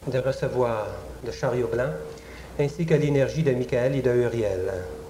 de recevoir le chariot blanc, ainsi que l'énergie de Michael et de Uriel.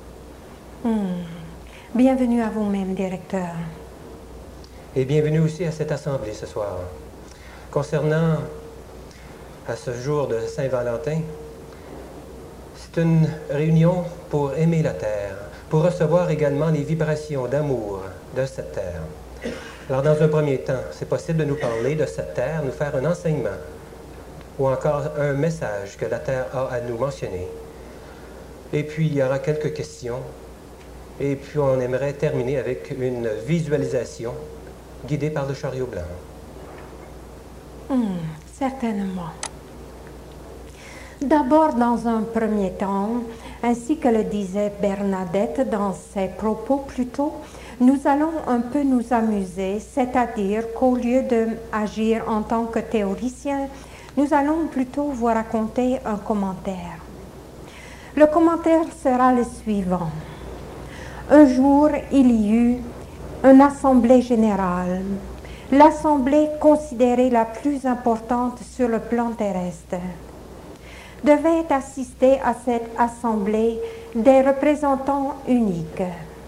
Bienvenue à vous-même, directeur. Et bienvenue aussi à cette assemblée ce soir. Concernant à ce jour de Saint-Valentin, c'est une réunion pour aimer la terre, pour recevoir également les vibrations d'amour de cette terre. Alors, dans un premier temps, c'est possible de nous parler de cette terre, nous faire un enseignement ou encore un message que la terre a à nous mentionner. Et puis, il y aura quelques questions. Et puis, on aimerait terminer avec une visualisation guidée par le chariot blanc. Certainement. D'abord, dans un premier temps, ainsi que le disait Bernadette dans ses propos plus tôt, nous allons un peu nous amuser, c'est-à-dire qu'au lieu d'agir en tant que théoricien, nous allons plutôt vous raconter un commentaire. Le commentaire sera le suivant. Un jour, il y eut une assemblée générale, l'assemblée considérée la plus importante sur le plan terrestre. Devaient assister à cette assemblée des représentants uniques.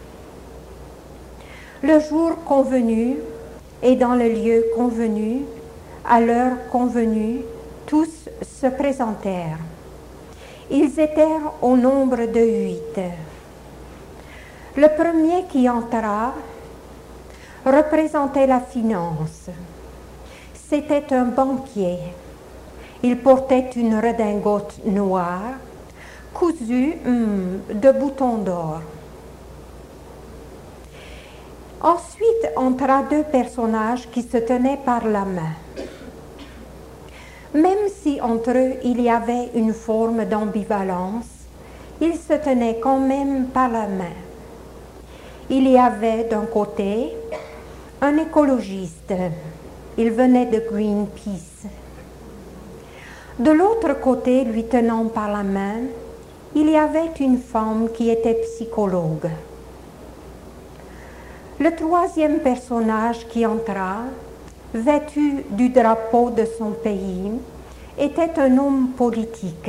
Le jour convenu et dans le lieu convenu, à l'heure convenue, tous se présentèrent. Ils étaient au nombre de 8. Le premier qui entra représentait la finance. C'était un banquier. Il portait une redingote noire, cousue de boutons d'or. Ensuite entra 2 personnages qui se tenaient par la main. Même si entre eux il y avait une forme d'ambivalence, ils se tenaient quand même par la main. Il y avait d'un côté un écologiste. Il venait de Greenpeace. De l'autre côté, lui tenant par la main, il y avait une femme qui était psychologue. Le troisième personnage qui entra, vêtu du drapeau de son pays, était un homme politique.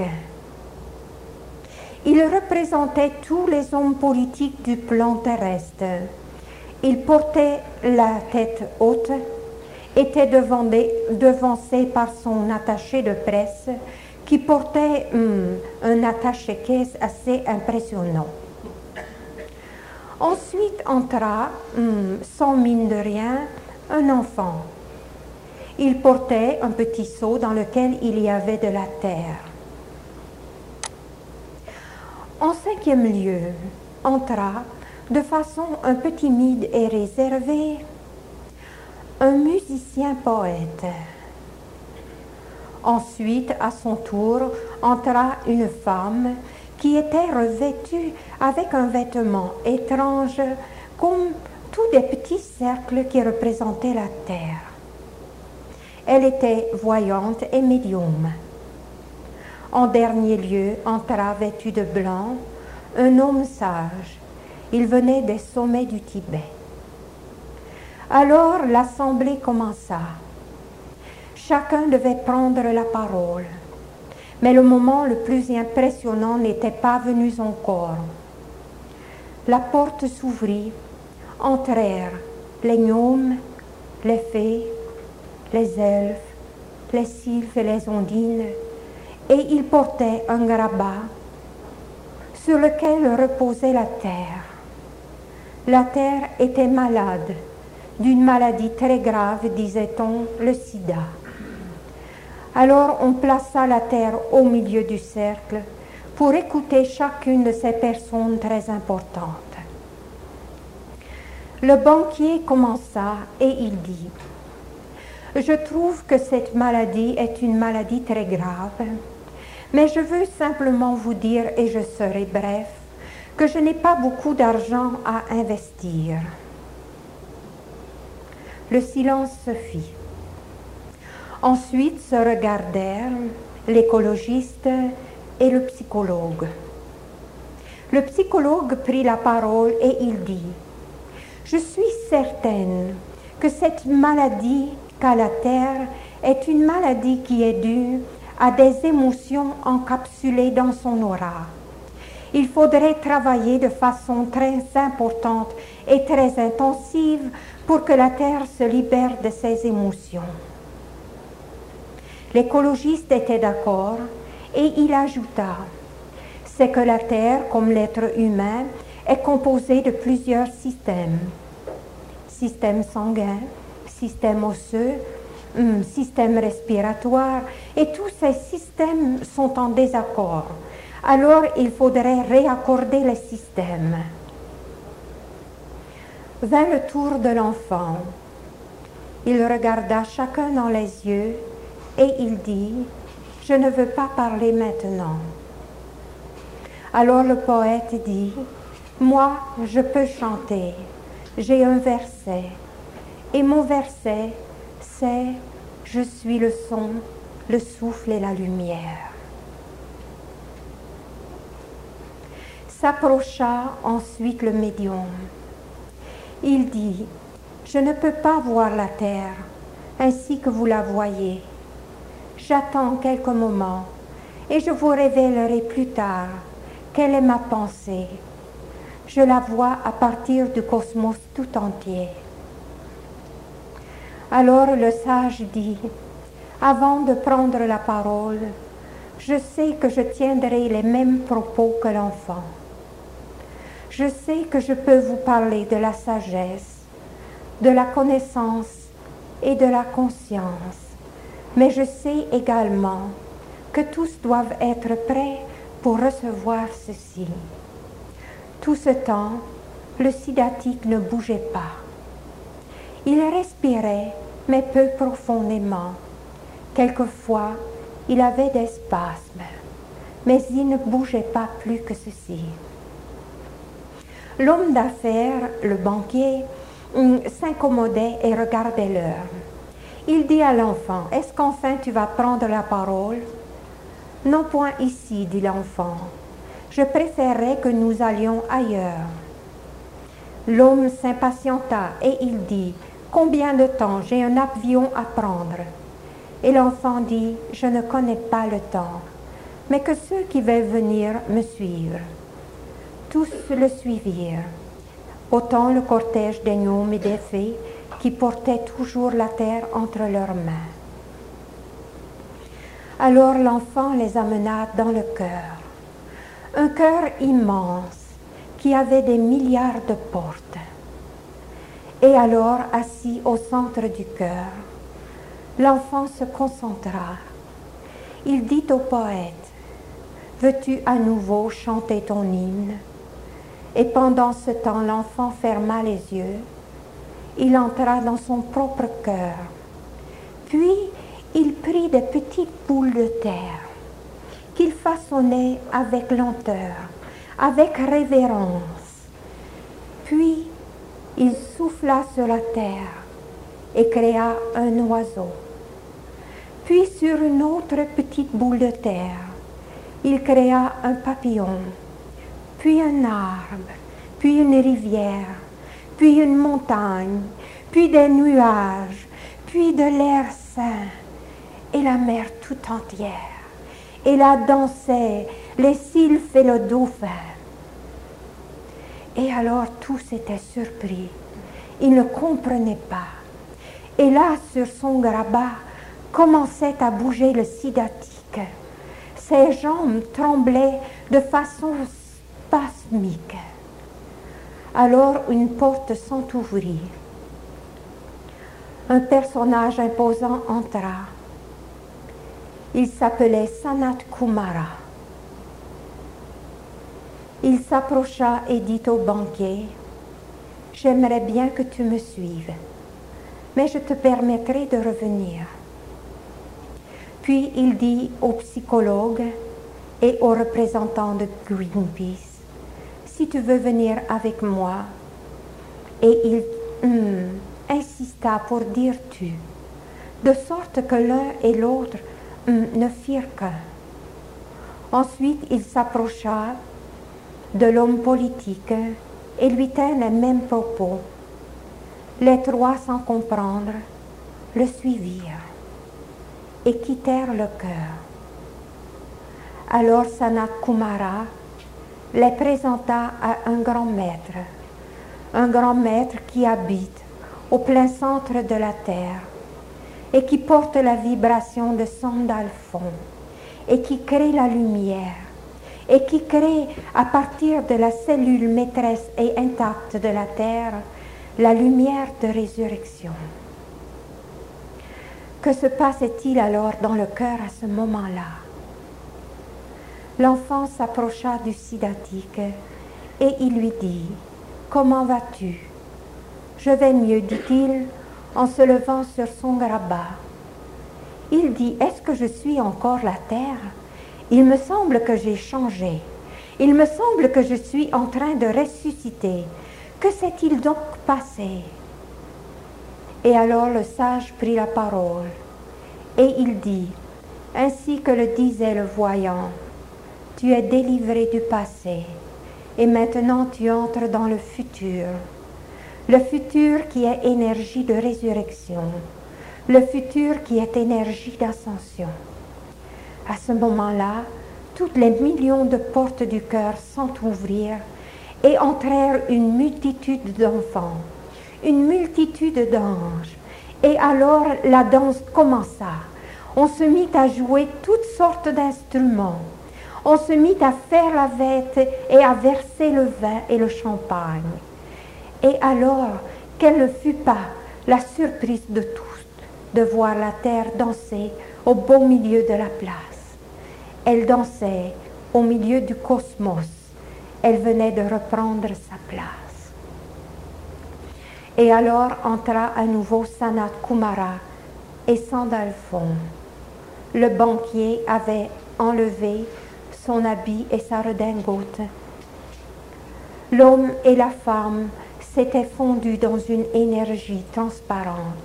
Il représentait tous les hommes politiques du plan terrestre. Il portait la tête haute, était devancé par son attaché de presse qui portait un attaché-caisse assez impressionnant. Ensuite entra, sans mine de rien, un enfant. Il portait un petit seau dans lequel il y avait de la terre. En 5e lieu, entra, de façon un peu timide et réservée, un musicien poète. Ensuite, à son tour, entra une femme qui était revêtue avec un vêtement étrange, comme tous des petits cercles qui représentaient la terre. Elle était voyante et médium. En dernier lieu, entra vêtu de blanc, un homme sage. Il venait des sommets du Tibet. Alors l'assemblée commença. Chacun devait prendre la parole. Mais le moment le plus impressionnant n'était pas venu encore. La porte s'ouvrit, entrèrent les gnomes, les fées, les elfes, les sylphes et les ondines, et ils portaient un grabat sur lequel reposait la terre. La terre était malade, d'une maladie très grave, disait-on, le sida. Alors on plaça la terre au milieu du cercle pour écouter chacune de ces personnes très importantes. Le banquier commença et il dit « Je trouve que cette maladie est une maladie très grave, mais je veux simplement vous dire, et je serai bref, que je n'ai pas beaucoup d'argent à investir. » Le silence se fit. Ensuite se regardèrent l'écologiste et le psychologue. Le psychologue prit la parole et il dit « Je suis certaine que cette maladie qu'a la Terre est une maladie qui est due a des émotions encapsulées dans son aura. Il faudrait travailler de façon très importante et très intensive pour que la Terre se libère de ses émotions. L'écologiste était d'accord et il ajouta, c'est que la Terre, comme l'être humain, est composée de plusieurs systèmes. Système sanguin, système osseux, système respiratoire, et tous ces systèmes sont en désaccord. Alors il faudrait réaccorder les systèmes. Vint le tour de l'enfant. Il regarda chacun dans les yeux et il dit, « Je ne veux pas parler maintenant. » Alors le poète dit, « Moi, je peux chanter. J'ai un verset. Et mon verset, c'est « Je suis le son, le souffle et la lumière. » S'approcha ensuite le médium. Il dit, « Je ne peux pas voir la terre ainsi que vous la voyez. J'attends quelques moments et je vous révélerai plus tard quelle est ma pensée. Je la vois à partir du cosmos tout entier. » Alors le sage dit, « Avant de prendre la parole, je sais que je tiendrai les mêmes propos que l'enfant. Je sais que je peux vous parler de la sagesse, de la connaissance et de la conscience, mais je sais également que tous doivent être prêts pour recevoir ceci. » Tout ce temps, le siddhatique ne bougeait pas. Il respirait, mais peu profondément. Quelquefois, il avait des spasmes, mais il ne bougeait pas plus que ceci. L'homme d'affaires, le banquier, s'incommodait et regardait l'heure. Il dit à l'enfant, « Est-ce qu'enfin tu vas prendre la parole ?»« Non point ici, dit l'enfant. Je préférerais que nous allions ailleurs. » L'homme s'impatienta et il dit, « Combien de temps? J'ai un avion à prendre. » Et l'enfant dit, « Je ne connais pas le temps, mais que ceux qui veulent venir me suivent. » Tous le suivirent, autant le cortège des gnomes et des fées qui portaient toujours la terre entre leurs mains. Alors l'enfant les amena dans le cœur, un cœur immense qui avait des milliards de portes. Et alors, assis au centre du cœur, l'enfant se concentra. Il dit au poète, « Veux-tu à nouveau chanter ton hymne ?» Et pendant ce temps, l'enfant ferma les yeux. Il entra dans son propre cœur. Puis, il prit des petites boules de terre qu'il façonnait avec lenteur, avec révérence. Puis, il souffla sur la terre et créa un oiseau. Puis, sur une autre petite boule de terre, il créa un papillon, puis un arbre, puis une rivière, puis une montagne, puis des nuages, puis de l'air sain, et la mer tout entière. Et là dansaient les sylphes et le dauphin. Et alors tous étaient surpris. Ils ne comprenaient pas. Et là, sur son grabat, commençait à bouger le siddhatique. Ses jambes tremblaient de façon spasmique. Alors une porte s'entr'ouvrit. Un personnage imposant entra. Il s'appelait Sanat Kumara. Il s'approcha et dit au banquier, « J'aimerais bien que tu me suives, mais je te permettrai de revenir. » Puis il dit au psychologue et aux représentants de Greenpeace, « Si tu veux venir avec moi. » Et il insista pour dire « tu », de sorte que l'un et l'autre ne firent qu'un. Ensuite, il s'approcha de l'homme politique et lui tint les mêmes propos. Les trois, sans comprendre, le suivirent et quittèrent le cœur. Alors Sanat Kumara les présenta à un grand maître qui habite au plein centre de la terre et qui porte la vibration de Sandalphon et qui crée la lumière et qui crée à partir de la cellule maîtresse et intacte de la terre la lumière de résurrection. Que se passait-il alors dans le cœur à ce moment-là? L'enfant s'approcha du Siddhatique et il lui dit « Comment vas-tu » ? « Je vais mieux, dit-il, en se levant sur son grabat. » Il dit « Est-ce que je suis encore la terre ? Il me semble que j'ai changé. Il me semble que je suis en train de ressusciter. Que s'est-il donc passé ?» Et alors le sage prit la parole et il dit, ainsi que le disait le voyant, « Tu es délivré du passé et maintenant tu entres dans le futur qui est énergie de résurrection, le futur qui est énergie d'ascension. » À ce moment-là, toutes les millions de portes du cœur s'entr'ouvrirent et entrèrent une multitude d'enfants, une multitude d'anges. Et alors la danse commença. On se mit à jouer toutes sortes d'instruments. On se mit à faire la fête et à verser le vin et le champagne. Et alors, quelle ne fut pas la surprise de tous de voir la terre danser au beau milieu de la place. Elle dansait au milieu du cosmos. Elle venait de reprendre sa place. Et alors entra à nouveau Sanat Kumara et Sandalphon. Le banquier avait enlevé son habit et sa redingote. L'homme et la femme s'étaient fondus dans une énergie transparente.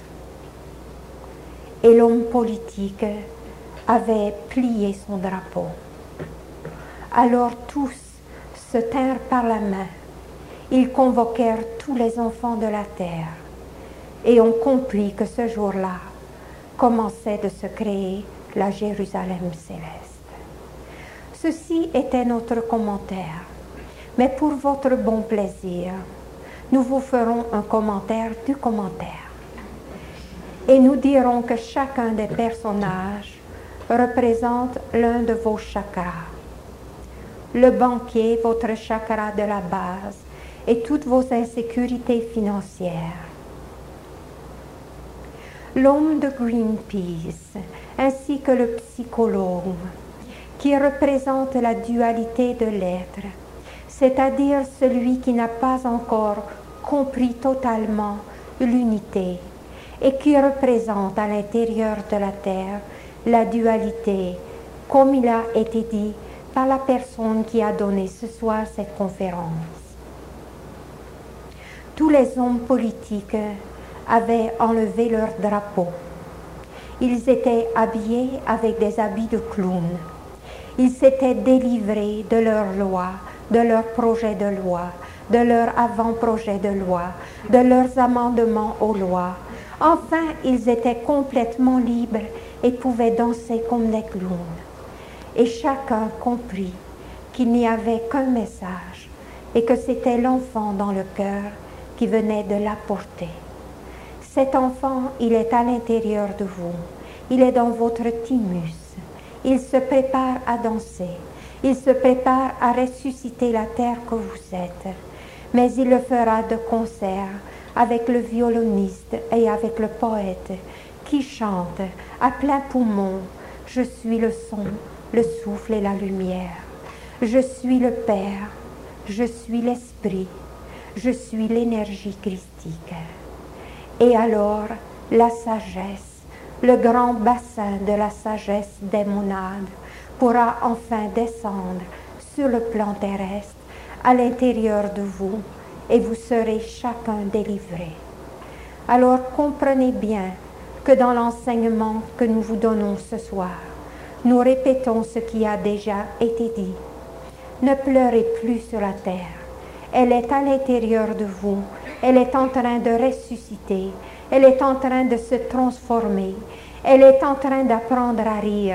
Et l'homme politique avait plié son drapeau. Alors tous se tinrent par la main. Ils convoquèrent tous les enfants de la terre et on comprit que ce jour-là commençait de se créer la Jérusalem céleste. Ceci était notre commentaire, mais pour votre bon plaisir, nous vous ferons un commentaire du commentaire. Et nous dirons que chacun des personnages représente l'un de vos chakras. Le banquier, votre chakra de la base, et toutes vos insécurités financières. L'homme de Greenpeace, ainsi que le psychologue, qui représente la dualité de l'être, c'est-à-dire celui qui n'a pas encore compris totalement l'unité, et qui représente à l'intérieur de la Terre la dualité, comme il a été dit par la personne qui a donné ce soir cette conférence. Tous les hommes politiques avaient enlevé leur drapeau. Ils étaient habillés avec des habits de clowns. Ils s'étaient délivrés de leurs lois, de leurs projets de loi, de leurs avant-projets de loi, de leurs amendements aux lois. Enfin, ils étaient complètement libres et pouvaient danser comme des clowns. Et chacun comprit qu'il n'y avait qu'un message et que c'était l'enfant dans le cœur qui venait de l'apporter. Cet enfant, il est à l'intérieur de vous. Il est dans votre thymus. Il se prépare à danser. Il se prépare à ressusciter la terre que vous êtes. Mais il le fera de concert avec le violoniste et avec le poète qui chante à plein poumon « Je suis le son, le souffle et la lumière. Je suis le Père. Je suis l'Esprit. Je suis l'énergie christique. » Et alors, la sagesse, le grand bassin de la sagesse des monades pourra enfin descendre sur le plan terrestre à l'intérieur de vous et vous serez chacun délivré. Alors comprenez bien que dans l'enseignement que nous vous donnons ce soir, nous répétons ce qui a déjà été dit. Ne pleurez plus sur la terre. Elle est à l'intérieur de vous. Elle est en train de ressusciter. Elle est en train de se transformer. Elle est en train d'apprendre à rire.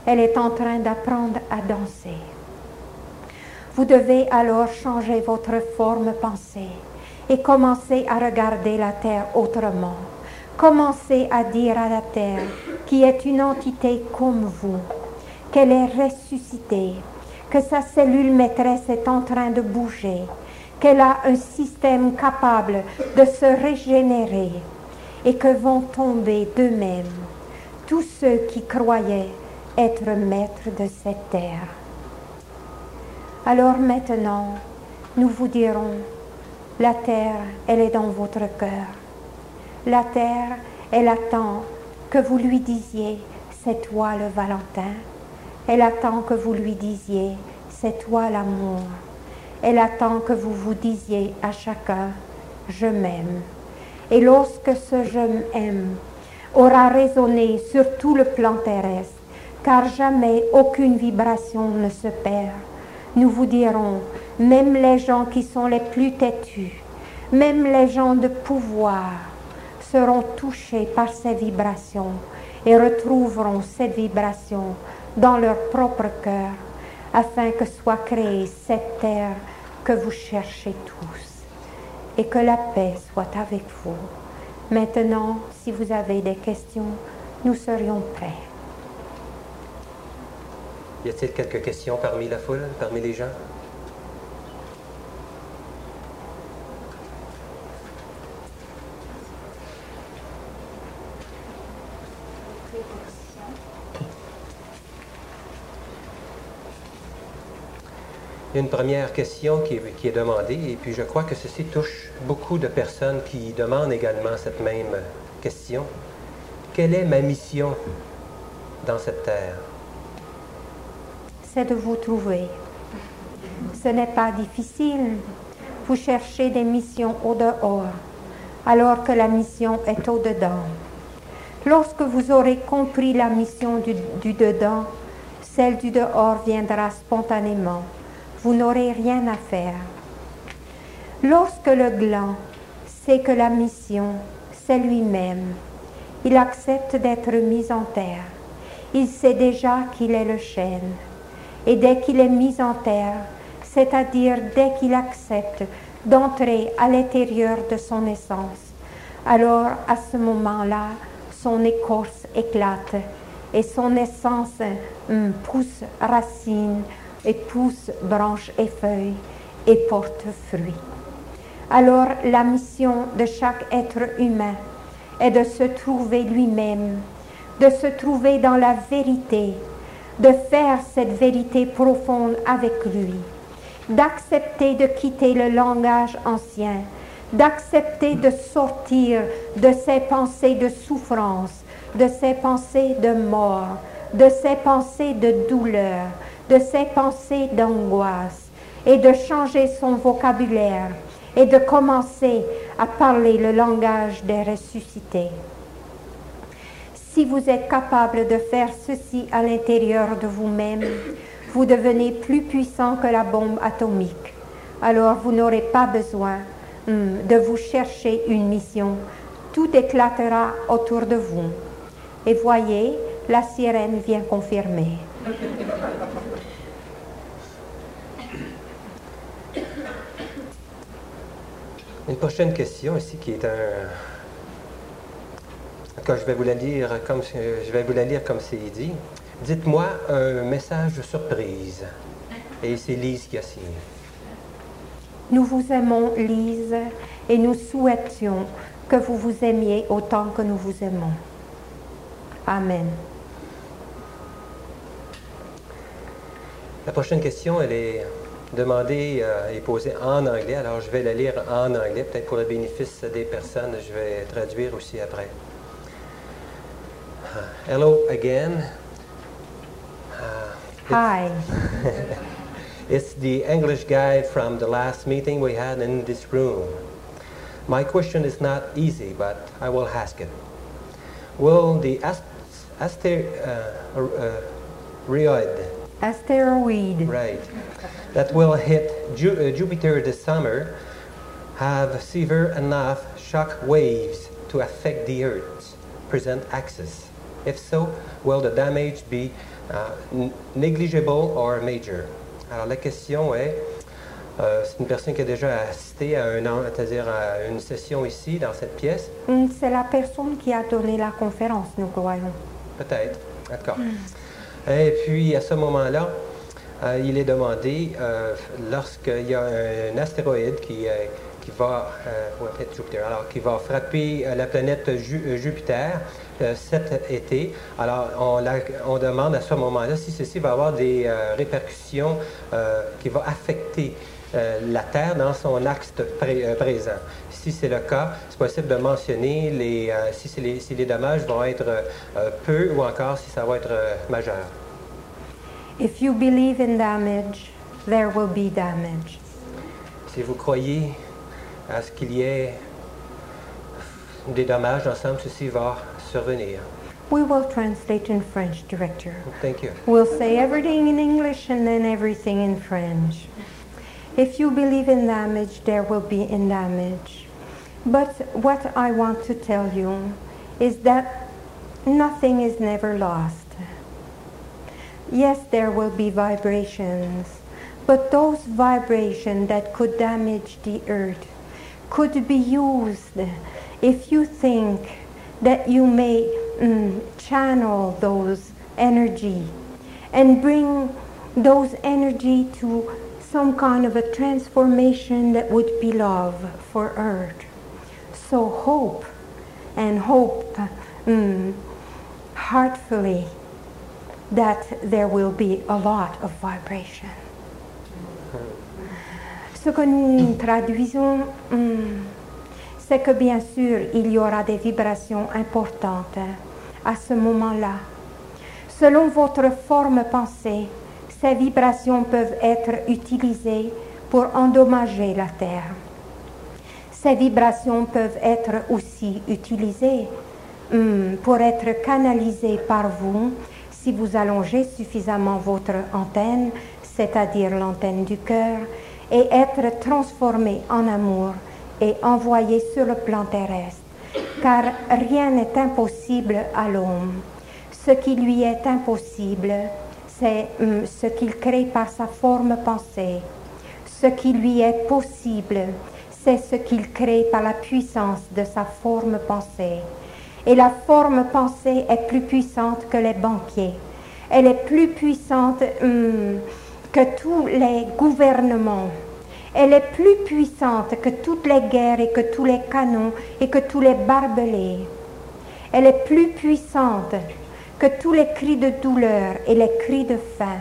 Elle est en train d'apprendre à danser. Vous devez alors changer votre forme pensée et commencer à regarder la terre autrement. Commencez à dire à la terre, qui est une entité comme vous, qu'elle est ressuscitée, que sa cellule maîtresse est en train de bouger, qu'elle a un système capable de se régénérer et que vont tomber d'eux-mêmes tous ceux qui croyaient être maîtres de cette terre. Alors maintenant, nous vous dirons, la terre, elle est dans votre cœur. La terre, elle attend que vous lui disiez, c'est toi le Valentin. Elle attend que vous lui disiez, c'est toi l'amour. Elle attend que vous vous disiez à chacun, je m'aime. Et lorsque ce je m'aime aura résonné sur tout le plan terrestre, car jamais aucune vibration ne se perd, nous vous dirons, même les gens qui sont les plus têtus, même les gens de pouvoir, seront touchés par ces vibrations et retrouveront cette vibration dans leur propre cœur, afin que soit créée cette terre que vous cherchez tous, et que la paix soit avec vous. Maintenant, si vous avez des questions, nous serions prêts. Y a-t-il quelques questions parmi la foule, parmi les gens? Il y a une première question qui est demandée, et puis je crois que ceci touche beaucoup de personnes qui demandent également cette même question. Quelle est ma mission dans cette terre? C'est de vous trouver. Ce n'est pas difficile. Vous cherchez des missions au dehors, alors que la mission est au dedans. Lorsque vous aurez compris la mission du dedans, celle du dehors viendra spontanément. Vous n'aurez rien à faire. Lorsque le gland sait que la mission, c'est lui-même, il accepte d'être mis en terre. Il sait déjà qu'il est le chêne. Et dès qu'il est mis en terre, c'est-à-dire dès qu'il accepte d'entrer à l'intérieur de son essence, alors à ce moment-là, son écorce éclate et son essence pousse racines et pousse branches et feuilles et porte fruit. Alors la mission de chaque être humain est de se trouver lui-même, de se trouver dans la vérité, de faire cette vérité profonde avec lui, d'accepter de quitter le langage ancien, d'accepter de sortir de ses pensées de souffrance, de ses pensées de mort, de ses pensées de douleur, de ses pensées d'angoisse, et de changer son vocabulaire et de commencer à parler le langage des ressuscités. Si vous êtes capable de faire ceci à l'intérieur de vous-même, vous devenez plus puissant que la bombe atomique. Alors vous n'aurez pas besoin de vous chercher une mission. Tout éclatera autour de vous. Et voyez, la sirène vient confirmer. Une prochaine question ici qui est quand je vais vous la lire comme c'est dit. Dites-moi un message de surprise. Et c'est Lise qui a signé. Nous vous aimons, Lise, et nous souhaitions que vous vous aimiez autant que nous vous aimons. Amen. La prochaine question, elle est demandée et posée en anglais. Alors, je vais la lire en anglais, peut-être pour le bénéfice des personnes. Je vais traduire aussi après. Hello again. Hi. It's the English guy from the last meeting we had in this room. My question is not easy, but I will ask it. Will the Asteroid. Right, that will hit Jupiter this summer have severe enough shock waves to affect the Earth's present axis? If so, will the damage be negligible or major? Alors la question est, c'est une personne qui a déjà assisté à c'est-à-dire à une session ici, dans cette pièce. C'est la personne qui a donné la conférence, nous croyons. Peut-être, d'accord. Et puis à ce moment-là, il est demandé, lorsqu'il y a un astéroïde qui va, alors, qui va frapper la planète Jupiter cet été, alors on demande à ce moment-là si ceci va avoir des répercussions qui vont affecter la Terre dans son axe présent. Si c'est le cas, c'est possible de mentionner si les dommages vont être peu ou encore si ça va être majeur. If you believe in damage, there will be damage. Si vous croyez à ce qu'il y ait des dommages ensemble, ceci va survenir. We will translate in French, Director. Thank you. We'll say everything in English and then everything in French. If you believe in damage, there will be in damage. But what I want to tell you is that nothing is never lost. Yes, there will be vibrations, but those vibrations that could damage the earth could be used if you think that you may channel those energy and bring those energy to some kind of a transformation that would be love for earth. So hope and hope heartfully that there will be a lot of vibration. Ce que nous traduisons, c'est que bien sûr, il y aura des vibrations importantes à ce moment-là. Selon votre forme pensée, ces vibrations peuvent être utilisées pour endommager la Terre. Ces vibrations peuvent être aussi utilisées pour être canalisées par vous si vous allongez suffisamment votre antenne, c'est-à-dire l'antenne du cœur, et être transformées en amour et envoyées sur le plan terrestre. Car rien n'est impossible à l'homme. Ce qui lui est impossible, c'est ce qu'il crée par sa forme pensée. Ce qui lui est possible, c'est ce qu'il crée par la puissance de sa forme pensée. Et la forme pensée est plus puissante que les banquiers. Elle est plus puissante que tous les gouvernements. Elle est plus puissante que toutes les guerres et que tous les canons et que tous les barbelés. Elle est plus puissante que tous les cris de douleur et les cris de faim.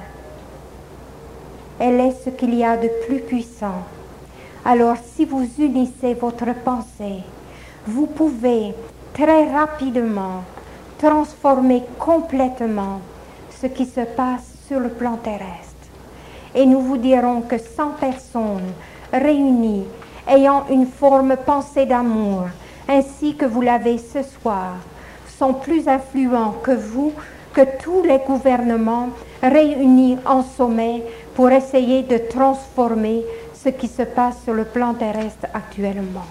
Elle est ce qu'il y a de plus puissant. Alors si vous unissez votre pensée, vous pouvez très rapidement transformer complètement ce qui se passe sur le plan terrestre. Et nous vous dirons que 100 personnes réunies, ayant une forme pensée d'amour, ainsi que vous l'avez ce soir, sont plus influents que vous, que tous les gouvernements réunis en sommet pour essayer de transformer ce qui se passe sur le plan terrestre actuellement.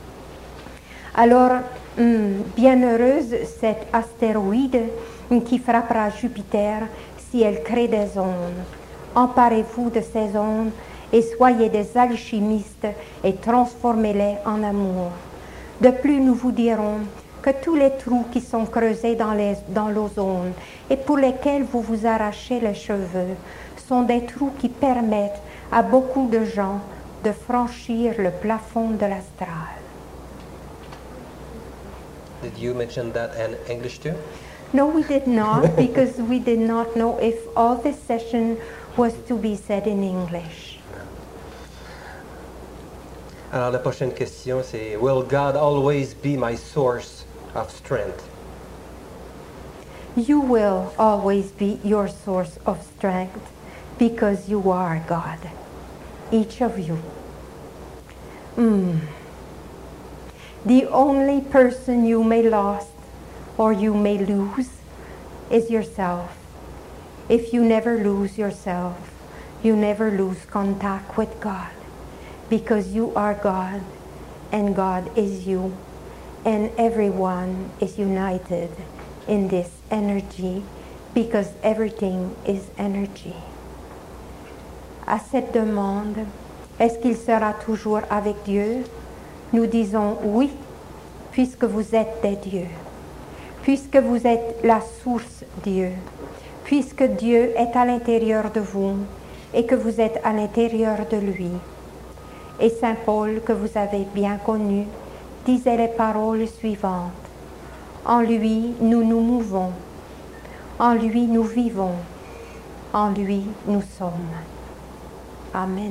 Alors, bienheureuse cette astéroïde qui frappera Jupiter si elle crée des ondes. Emparez-vous de ces ondes et soyez des alchimistes et transformez-les en amour. De plus, nous vous dirons que tous les trous qui sont creusés dans l'ozone et pour lesquels vous vous arrachez les cheveux sont des trous qui permettent à beaucoup de gens de franchir le plafond de l'astral. Did you mention that in English too? No, we did not, because we did not know if all this session was to be said in English. Alors la prochaine question c'est Will God always be my source of strength? You will always be your source of strength because you are God, each of you. The only person you may lose or you may lose is yourself. If you never lose yourself, you never lose contact with God, because you are God and God is you, and everyone is united in this energy because everything is energy. À cette demande, est-ce qu'il sera toujours avec Dieu? Nous disons oui, puisque vous êtes des dieux, puisque vous êtes la source Dieu, puisque Dieu est à l'intérieur de vous et que vous êtes à l'intérieur de lui. Et Saint Paul, que vous avez bien connu, disait les paroles suivantes. En lui, nous nous mouvons. En lui, nous vivons. En lui, nous sommes. Amen.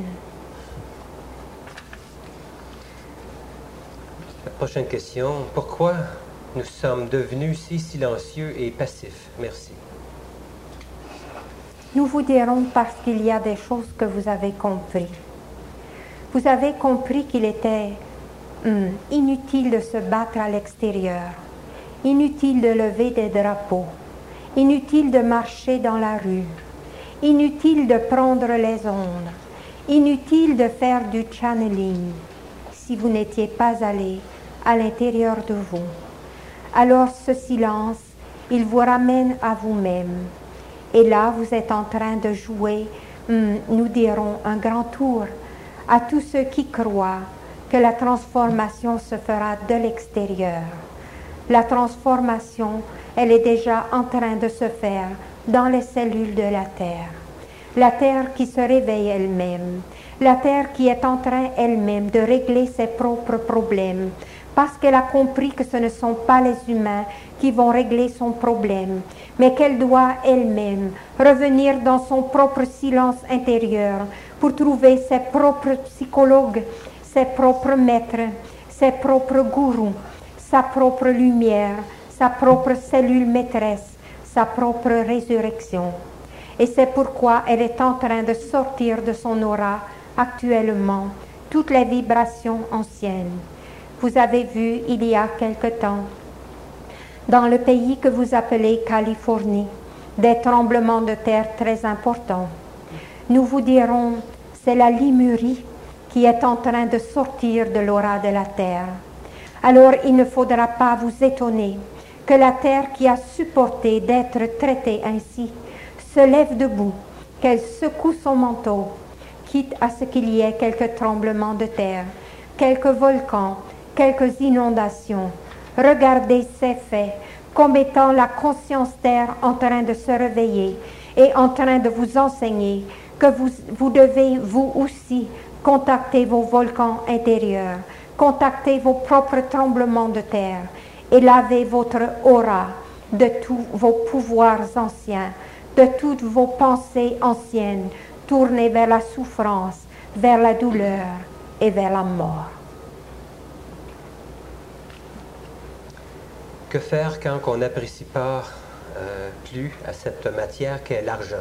La prochaine question. Pourquoi nous sommes devenus si silencieux et passifs? Merci. Nous vous dirons parce qu'il y a des choses que vous avez compris. Vous avez compris qu'il était inutile de se battre à l'extérieur, inutile de lever des drapeaux, inutile de marcher dans la rue, inutile de prendre les ondes, inutile de faire du channeling si vous n'étiez pas allé à l'intérieur de vous. Alors ce silence, il vous ramène à vous-même. Et là, vous êtes en train de jouer, nous dirons, un grand tour à tous ceux qui croient que la transformation se fera de l'extérieur. La transformation, elle est déjà en train de se faire dans les cellules de la Terre. La Terre qui se réveille elle-même. La Terre qui est en train elle-même de régler ses propres problèmes. Parce qu'elle a compris que ce ne sont pas les humains qui vont régler son problème, mais qu'elle doit elle-même revenir dans son propre silence intérieur pour trouver ses propres psychologues, ses propres maîtres, ses propres gourous, sa propre lumière, sa propre cellule maîtresse, sa propre résurrection. Et c'est pourquoi elle est en train de sortir de son aura actuellement toutes les vibrations anciennes. Vous avez vu il y a quelque temps, dans le pays que vous appelez Californie, des tremblements de terre très importants. Nous vous dirons, c'est la Limurie qui est en train de sortir de l'aura de la terre. Alors il ne faudra pas vous étonner que la terre qui a supporté d'être traitée ainsi se lève debout, qu'elle secoue son manteau, quitte à ce qu'il y ait quelques tremblements de terre, quelques volcans, quelques inondations. Regardez ces faits comme étant la conscience terre en train de se réveiller et en train de vous enseigner que vous devez vous aussi contacter vos volcans intérieurs, contacter vos propres tremblements de terre et laver votre aura de tous vos pouvoirs anciens, de toutes vos pensées anciennes tournées vers la souffrance, vers la douleur et vers la mort. Que faire quand on n'apprécie pas plus à cette matière qu'est l'argent?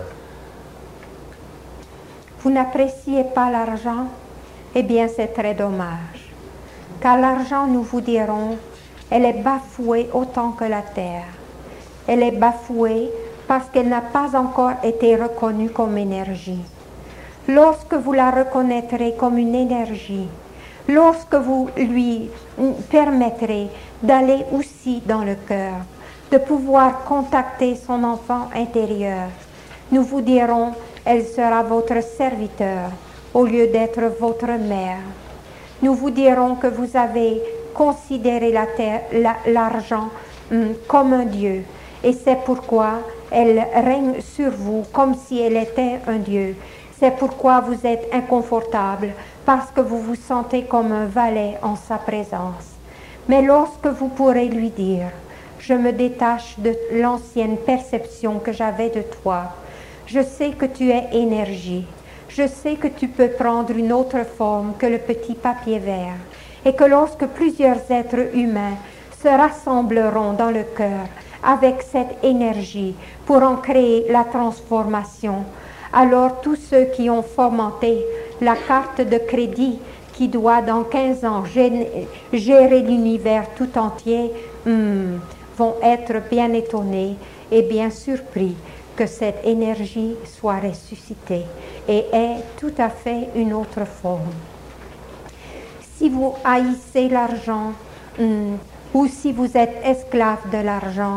Vous n'appréciez pas l'argent? Eh bien, c'est très dommage. Car l'argent, nous vous dirons, elle est bafouée autant que la terre. Elle est bafouée parce qu'elle n'a pas encore été reconnue comme énergie. Lorsque vous la reconnaîtrez comme une énergie, lorsque vous lui permettrez d'aller aussi dans le cœur, de pouvoir contacter son enfant intérieur, nous vous dirons, elle sera votre serviteur au lieu d'être votre mère. Nous vous dirons que vous avez considéré l'argent comme un Dieu et c'est pourquoi elle règne sur vous comme si elle était un Dieu. C'est pourquoi vous êtes inconfortable parce que vous vous sentez comme un valet en sa présence. Mais lorsque vous pourrez lui dire « Je me détache de l'ancienne perception que j'avais de toi. Je sais que tu es énergie. Je sais que tu peux prendre une autre forme que le petit papier vert. Et que lorsque plusieurs êtres humains se rassembleront dans le cœur avec cette énergie pour en créer la transformation, alors tous ceux qui ont fomenté la carte de crédit qui doit dans 15 ans gérer l'univers tout entier vont être bien étonnés et bien surpris que cette énergie soit ressuscitée et ait tout à fait une autre forme. Si vous haïssez l'argent ou si vous êtes esclave de l'argent,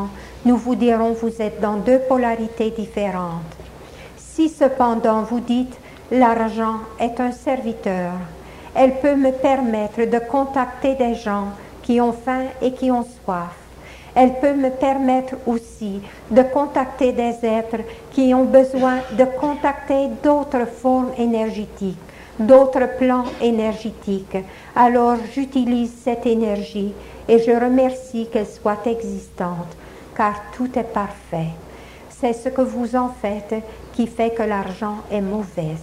Nous vous dirons, vous êtes dans deux polarités différentes. Si cependant vous dites, l'argent est un serviteur, elle peut me permettre de contacter des gens qui ont faim et qui ont soif. Elle peut me permettre aussi de contacter des êtres qui ont besoin de contacter d'autres formes énergétiques, d'autres plans énergétiques. Alors j'utilise cette énergie et je remercie qu'elle soit existante, car tout est parfait. C'est ce que vous en faites qui fait que l'argent est mauvaise.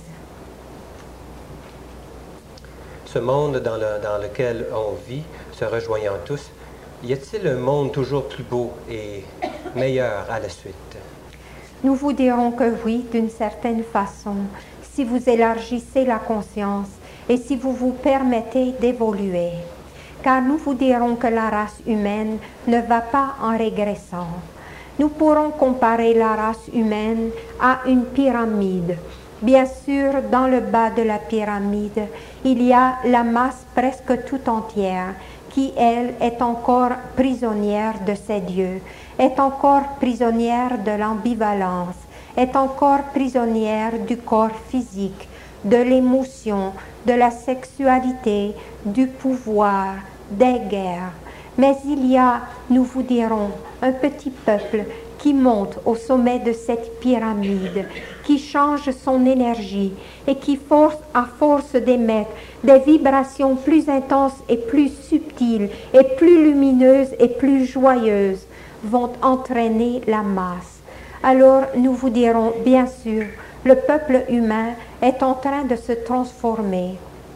Ce monde dans lequel on vit, se rejoignant tous, y a-t-il un monde toujours plus beau et meilleur à la suite? Nous vous dirons que oui, d'une certaine façon, si vous élargissez la conscience et si vous vous permettez d'évoluer. Car nous vous dirons que la race humaine ne va pas en régressant. Nous pourrons comparer la race humaine à une pyramide. Bien sûr, dans le bas de la pyramide, il y a la masse presque tout entière qui, elle, est encore prisonnière de ses dieux, est encore prisonnière de l'ambivalence, est encore prisonnière du corps physique, de l'émotion, de la sexualité, du pouvoir, des guerres. Mais il y a, nous vous dirons, un petit peuple qui monte au sommet de cette pyramide, qui change son énergie et qui, à force d'émettre des vibrations plus intenses et plus subtiles et plus lumineuses et plus joyeuses, vont entraîner la masse. Alors nous vous dirons, bien sûr, le peuple humain est en train de se transformer.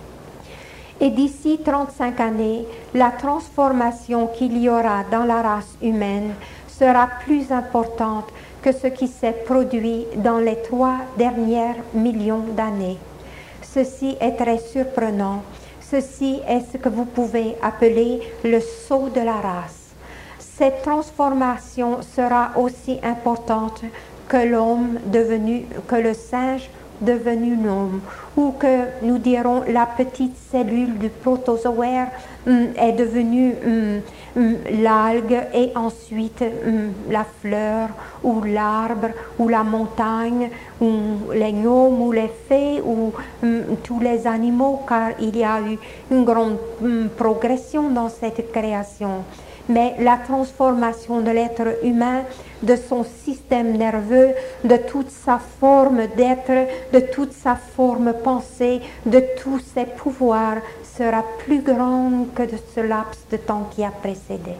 Et d'ici 35 années, la transformation qu'il y aura dans la race humaine sera plus importante que ce qui s'est produit dans les 3 derniers millions d'années. Ceci est très surprenant. Ceci est ce que vous pouvez appeler le saut de la race. Cette transformation sera aussi importante que que le singe devenu homme, ou que nous dirons la petite cellule du protozoaire est devenue l'algue et ensuite la fleur ou l'arbre ou la montagne ou les gnomes ou les fées ou tous les animaux, car il y a eu une grande progression dans cette création. Mais la transformation de l'être humain, de son système nerveux, de toute sa forme d'être, de toute sa forme pensée, de tous ses pouvoirs, sera plus grande que de ce laps de temps qui a précédé.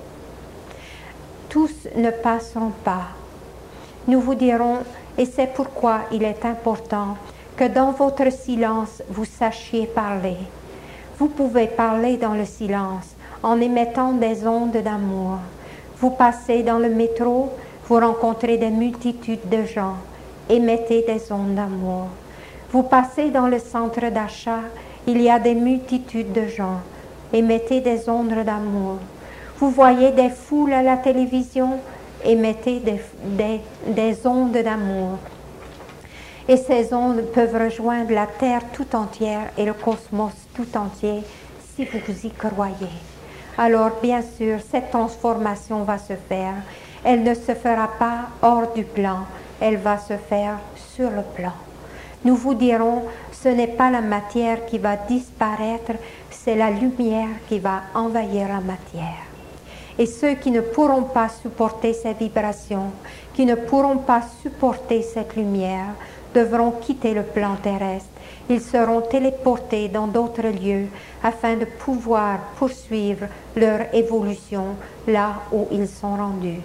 Tous ne passeront pas. Nous vous dirons, et c'est pourquoi il est important que dans votre silence, vous sachiez parler. Vous pouvez parler dans le silence, en émettant des ondes d'amour. Vous passez dans le métro, vous rencontrez des multitudes de gens, émettez des ondes d'amour. Vous passez dans le centre d'achat, il y a des multitudes de gens, émettez des ondes d'amour. Vous voyez des foules à la télévision, émettez des ondes d'amour. Et ces ondes peuvent rejoindre la Terre tout entière et le cosmos tout entier si vous y croyez. Alors, bien sûr, cette transformation va se faire. Elle ne se fera pas hors du plan, elle va se faire sur le plan. Nous vous dirons, ce n'est pas la matière qui va disparaître, c'est la lumière qui va envahir la matière. Et ceux qui ne pourront pas supporter ces vibrations, qui ne pourront pas supporter cette lumière, devront quitter le plan terrestre. Ils seront téléportés dans d'autres lieux afin de pouvoir poursuivre leur évolution là où ils sont rendus.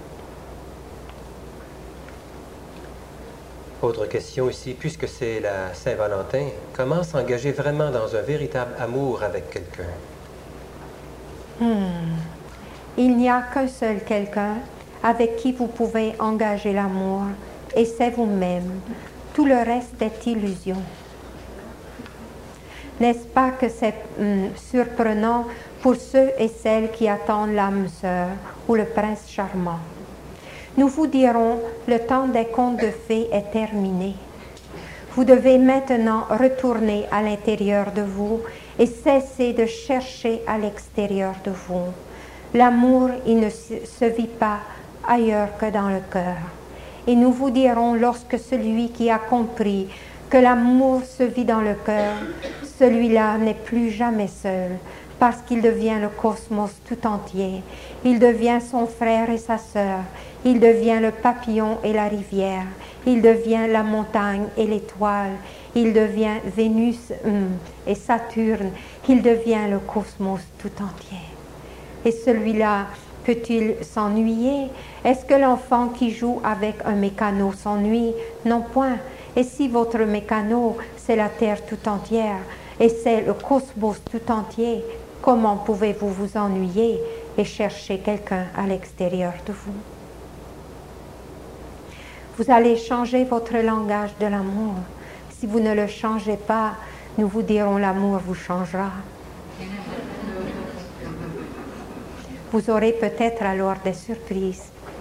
Autre question ici, puisque c'est la Saint-Valentin, comment s'engager vraiment dans un véritable amour avec quelqu'un? Il n'y a qu'un seul quelqu'un avec qui vous pouvez engager l'amour, et c'est vous-même. Tout le reste est illusion. N'est-ce pas que c'est surprenant pour ceux et celles qui attendent l'âme sœur ou le prince charmant? Nous vous dirons, le temps des contes de fées est terminé. Vous devez maintenant retourner à l'intérieur de vous et cesser de chercher à l'extérieur de vous. L'amour, il ne se vit pas ailleurs que dans le cœur. Et nous vous dirons, lorsque celui qui a compris que l'amour se vit dans le cœur, celui-là n'est plus jamais seul, parce qu'il devient le cosmos tout entier. Il devient son frère et sa sœur. Il devient le papillon et la rivière. Il devient la montagne et l'étoile. Il devient Vénus et Saturne. Il devient le cosmos tout entier. Et celui-là, peut-il s'ennuyer? Est-ce que l'enfant qui joue avec un mécano s'ennuie? Non point. Et si votre mécano, c'est la Terre tout entière, et c'est le cosmos tout entier, comment pouvez-vous vous ennuyer et chercher quelqu'un à l'extérieur de vous? Vous allez changer votre langage de l'amour. Si vous ne le changez pas, nous vous dirons l'amour vous changera. Vous aurez peut-être alors des surprises.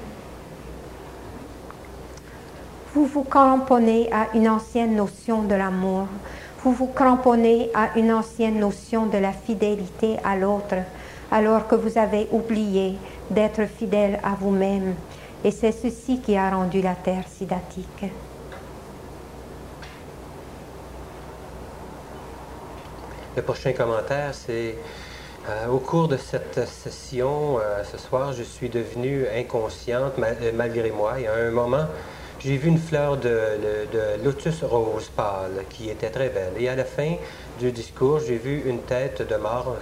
Vous vous cramponnez à une ancienne notion de l'amour. Vous vous cramponnez à une ancienne notion de la fidélité à l'autre, alors que vous avez oublié d'être fidèle à vous-même. Et c'est ceci qui a rendu la terre si datique. Le prochain commentaire, c'est au cours de cette session, ce soir, je suis devenue inconsciente malgré moi. Et à un moment, j'ai vu une fleur de lotus rose pâle qui était très belle. Et à la fin du discours, j'ai vu une tête de mort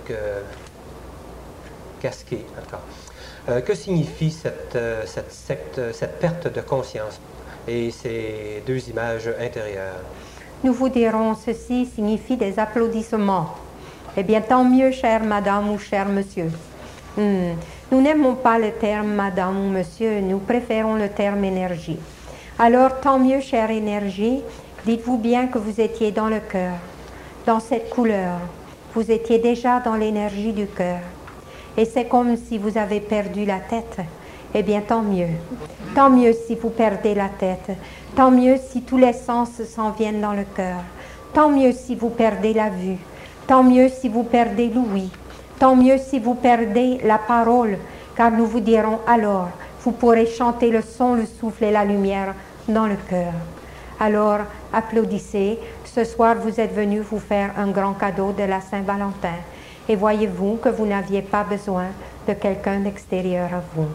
casquée. Que signifie cette perte de conscience et ces deux images intérieures? Nous vous dirons, ceci signifie des applaudissements. Eh bien, tant mieux, chère madame ou cher monsieur. Nous n'aimons pas le terme madame ou monsieur, nous préférons le terme énergie. Alors, tant mieux, chère énergie, dites-vous bien que vous étiez dans le cœur, dans cette couleur. Vous étiez déjà dans l'énergie du cœur. Et c'est comme si vous avez perdu la tête. Eh bien, tant mieux. Tant mieux si vous perdez la tête. Tant mieux si tous les sens s'en viennent dans le cœur. Tant mieux si vous perdez la vue. Tant mieux si vous perdez l'ouïe. Tant mieux si vous perdez la parole. Car nous vous dirons alors, vous pourrez chanter le son, le souffle et la lumière dans le cœur. Alors, applaudissez. Ce soir, vous êtes venus vous faire un grand cadeau de la Saint-Valentin. Et voyez-vous que vous n'aviez pas besoin de quelqu'un d'extérieur à vous.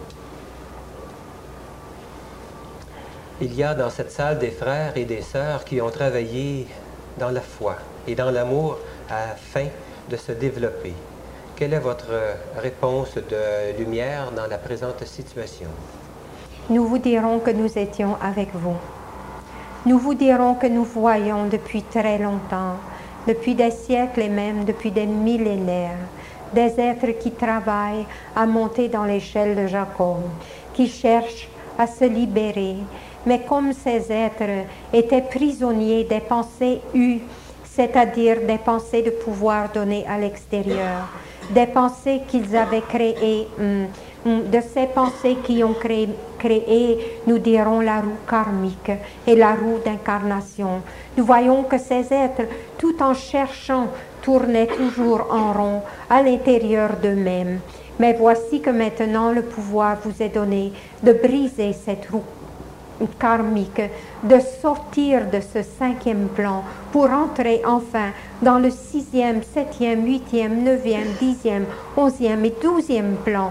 Il y a dans cette salle des frères et des sœurs qui ont travaillé dans la foi et dans l'amour afin de se développer. Quelle est votre réponse de lumière dans la présente situation? Nous vous dirons que nous étions avec vous. Nous vous dirons que nous voyons depuis très longtemps, depuis des siècles et même depuis des millénaires, des êtres qui travaillent à monter dans l'échelle de Jacob, qui cherchent à se libérer. Mais comme ces êtres étaient prisonniers des pensées hues, c'est-à-dire des pensées de pouvoir données à l'extérieur, des pensées qu'ils avaient créées, de ces pensées qui ont créé, nous dirons, la roue karmique et la roue d'incarnation. Nous voyons que ces êtres, tout en cherchant, tournaient toujours en rond à l'intérieur d'eux-mêmes. Mais voici que maintenant le pouvoir vous est donné de briser cette roue karmique, de sortir de ce 5e plan pour entrer enfin dans le 6e, 7e, 8e, 9e, 10e, 11e et 12e plan.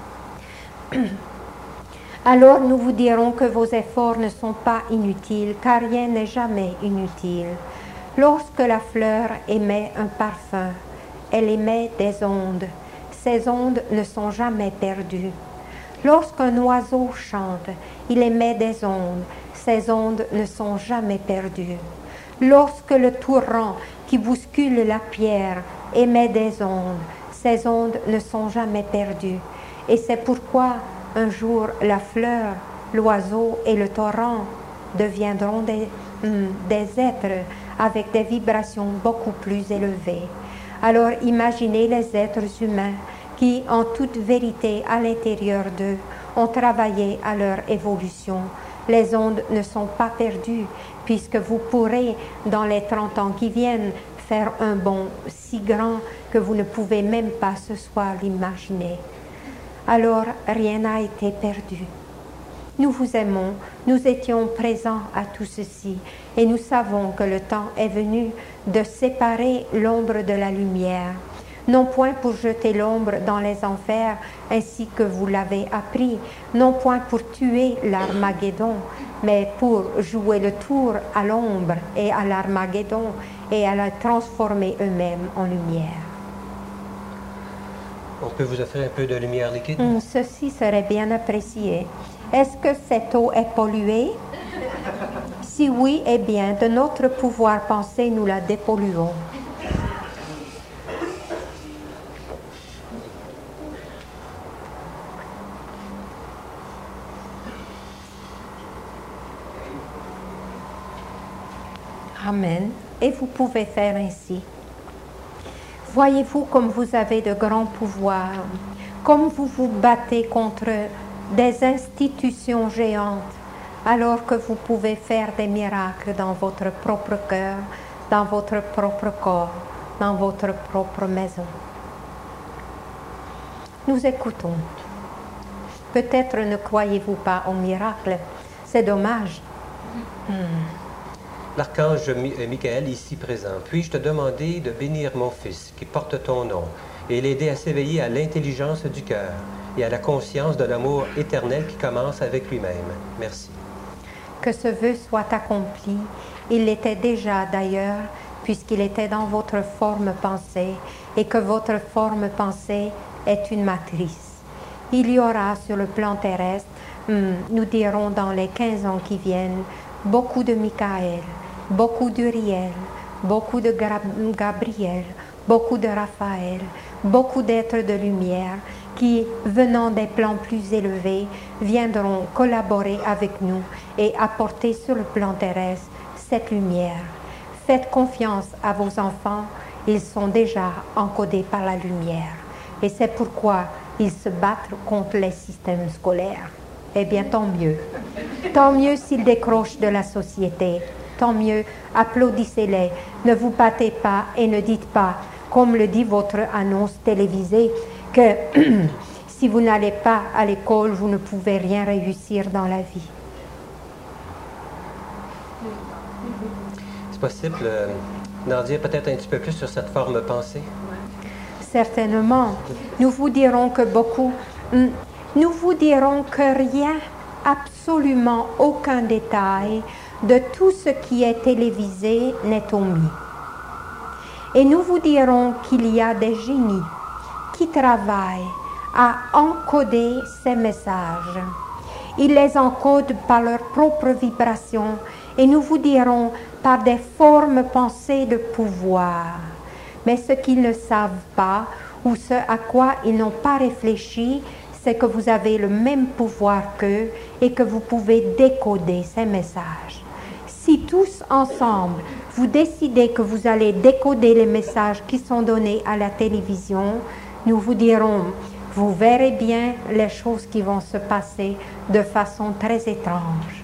Alors nous vous dirons que vos efforts ne sont pas inutiles, car rien n'est jamais inutile. Lorsque la fleur émet un parfum, elle émet des ondes. Ces ondes ne sont jamais perdues. Lorsqu'un oiseau chante, il émet des ondes. Ces ondes ne sont jamais perdues. Lorsque le torrent qui bouscule la pierre émet des ondes, ces ondes ne sont jamais perdues. Et c'est pourquoi un jour la fleur, l'oiseau et le torrent deviendront des êtres avec des vibrations beaucoup plus élevées. Alors imaginez les êtres humains qui, en toute vérité, à l'intérieur d'eux, ont travaillé à leur évolution. Les ondes ne sont pas perdues, puisque vous pourrez, dans les 30 ans qui viennent, faire un bond si grand que vous ne pouvez même pas ce soir l'imaginer. Alors, rien n'a été perdu. Nous vous aimons, nous étions présents à tout ceci et nous savons que le temps est venu de séparer l'ombre de la lumière, non point pour jeter l'ombre dans les enfers ainsi que vous l'avez appris, non point pour tuer l'Armageddon, mais pour jouer le tour à l'ombre et à l'Armageddon et à la transformer eux-mêmes en lumière. On peut vous offrir un peu de lumière liquide? Ceci serait bien apprécié. Est-ce que cette eau est polluée? Si oui, eh bien, de notre pouvoir penser, nous la dépolluons. Amen. Et vous pouvez faire ainsi. Voyez-vous comme vous avez de grands pouvoirs, comme vous vous battez contre des institutions géantes, alors que vous pouvez faire des miracles dans votre propre cœur, dans votre propre corps, dans votre propre maison. Nous écoutons. Peut-être ne croyez-vous pas au miracle. C'est dommage. L'archange Michael, ici présent, puis-je te demander de bénir mon fils qui porte ton nom et l'aider à s'éveiller à l'intelligence du cœur et à la conscience de l'amour éternel qui commence avec lui-même. Merci. Que ce vœu soit accompli. Il l'était déjà d'ailleurs, puisqu'il était dans votre forme pensée, et que votre forme pensée est une matrice. Il y aura sur le plan terrestre, nous dirons dans les 15 ans qui viennent, beaucoup de Michael, beaucoup d'Uriel, beaucoup de Gabriel, beaucoup de Raphaël, beaucoup d'êtres de lumière qui, venant des plans plus élevés, viendront collaborer avec nous et apporter sur le plan terrestre cette lumière. Faites confiance à vos enfants, ils sont déjà encodés par la lumière. Et c'est pourquoi ils se battent contre les systèmes scolaires. Eh bien, tant mieux. Tant mieux s'ils décrochent de la société. Tant mieux, applaudissez-les. Ne vous battez pas et ne dites pas, comme le dit votre annonce télévisée, que si vous n'allez pas à l'école, vous ne pouvez rien réussir dans la vie. C'est possible d'en dire peut-être un petit peu plus sur cette forme pensée? Certainement. Nous vous dirons que beaucoup... Nous vous dirons que rien, absolument aucun détail de tout ce qui est télévisé n'est omis. Et nous vous dirons qu'il y a des génies qui travaillent à encoder ces messages. Ils les encodent par leurs propres vibrations et nous vous dirons par des formes pensées de pouvoir. Mais ce qu'ils ne savent pas ou ce à quoi ils n'ont pas réfléchi, c'est que vous avez le même pouvoir qu'eux et que vous pouvez décoder ces messages. Si tous ensemble, vous décidez que vous allez décoder les messages qui sont donnés à la télévision, nous vous dirons, vous verrez bien les choses qui vont se passer de façon très étrange.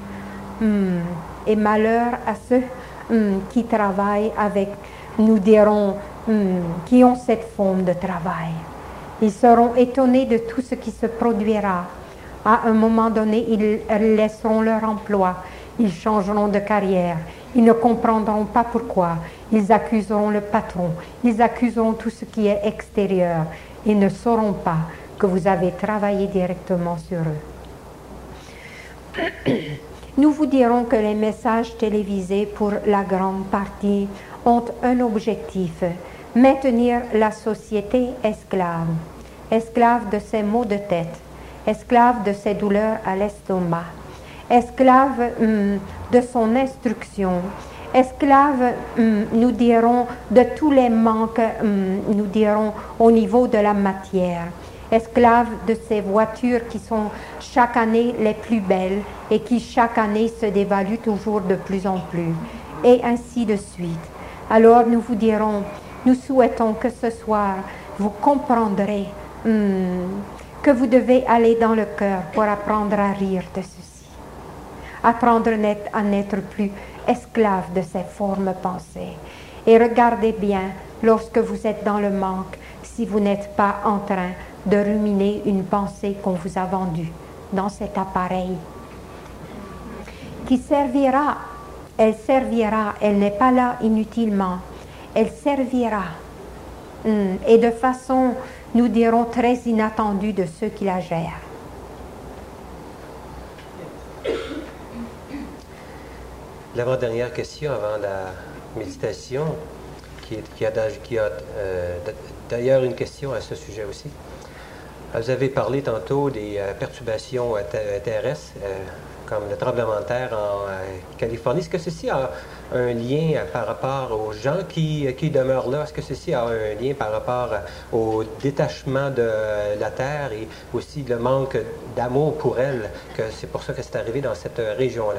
Et malheur à ceux qui travaillent avec, nous dirons, qui ont cette forme de travail. Ils seront étonnés de tout ce qui se produira. À un moment donné, ils laisseront leur emploi. Ils changeront de carrière. Ils ne comprendront pas pourquoi. Ils accuseront le patron. Ils accuseront tout ce qui est extérieur. Ils ne sauront pas que vous avez travaillé directement sur eux. Nous vous dirons que les messages télévisés, pour la grande partie, ont un objectif: maintenir la société esclave. Esclave de ses maux de tête, esclave de ses douleurs à l'estomac, esclave de son instruction, esclave, nous dirons, de tous les manques, nous dirons, au niveau de la matière, esclave de ces voitures qui sont chaque année les plus belles et qui chaque année se dévaluent toujours de plus en plus, et ainsi de suite. Alors nous vous dirons, nous souhaitons que ce soir, vous comprendrez que vous devez aller dans le cœur pour apprendre à rire de ceci. Apprendre à n'être plus esclave de ces formes pensées. Et regardez bien, lorsque vous êtes dans le manque, si vous n'êtes pas en train de ruminer une pensée qu'on vous a vendue dans cet appareil qui servira, elle n'est pas là inutilement, elle servira, et de façon, nous dirons, très inattendue de ceux qui la gèrent. L'avant-dernière question avant la méditation, qui a d'ailleurs une question à ce sujet aussi. Vous avez parlé tantôt des perturbations terrestres, comme le tremblement de terre en Californie. Est-ce que ceci a un lien par rapport aux gens qui demeurent là? Est-ce que ceci a un lien par rapport au détachement de la terre et aussi le manque d'amour pour elle, que c'est pour ça que c'est arrivé dans cette région-là?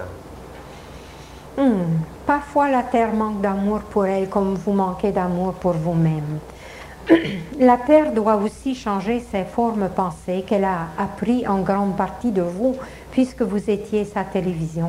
Parfois, la terre manque d'amour pour elle comme vous manquez d'amour pour vous-même. La terre doit aussi changer ses formes pensées qu'elle a appris en grande partie de vous puisque vous étiez sa télévision.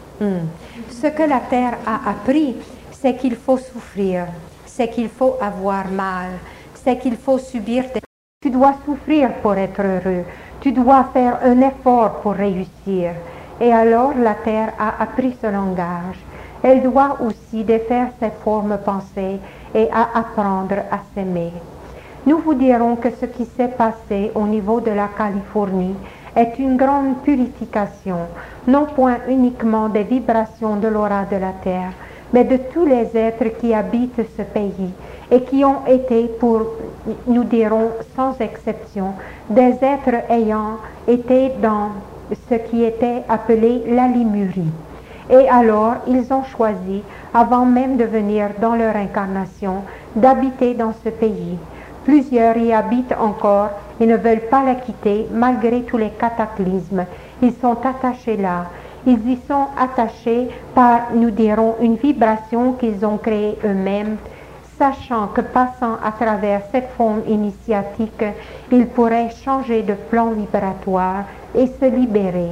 Ce que la terre a appris, c'est qu'il faut souffrir, c'est qu'il faut avoir mal, c'est qu'il faut subir des... Tu dois souffrir pour être heureux, tu dois faire un effort pour réussir. Et alors la terre a appris ce langage. Elle doit aussi défaire ses formes pensées et à apprendre à s'aimer. Nous vous dirons que ce qui s'est passé au niveau de la Californie est une grande purification, non point uniquement des vibrations de l'aura de la terre, mais de tous les êtres qui habitent ce pays et qui ont été, pour, nous dirons sans exception, des êtres ayant été dans ce qui était appelé la Lémurie. Et alors, ils ont choisi, avant même de venir dans leur incarnation, d'habiter dans ce pays. Plusieurs y habitent encore et ne veulent pas la quitter malgré tous les cataclysmes. Ils sont attachés là. Ils y sont attachés par, nous dirons, une vibration qu'ils ont créée eux-mêmes, sachant que passant à travers cette forme initiatique, ils pourraient changer de plan vibratoire et se libérer.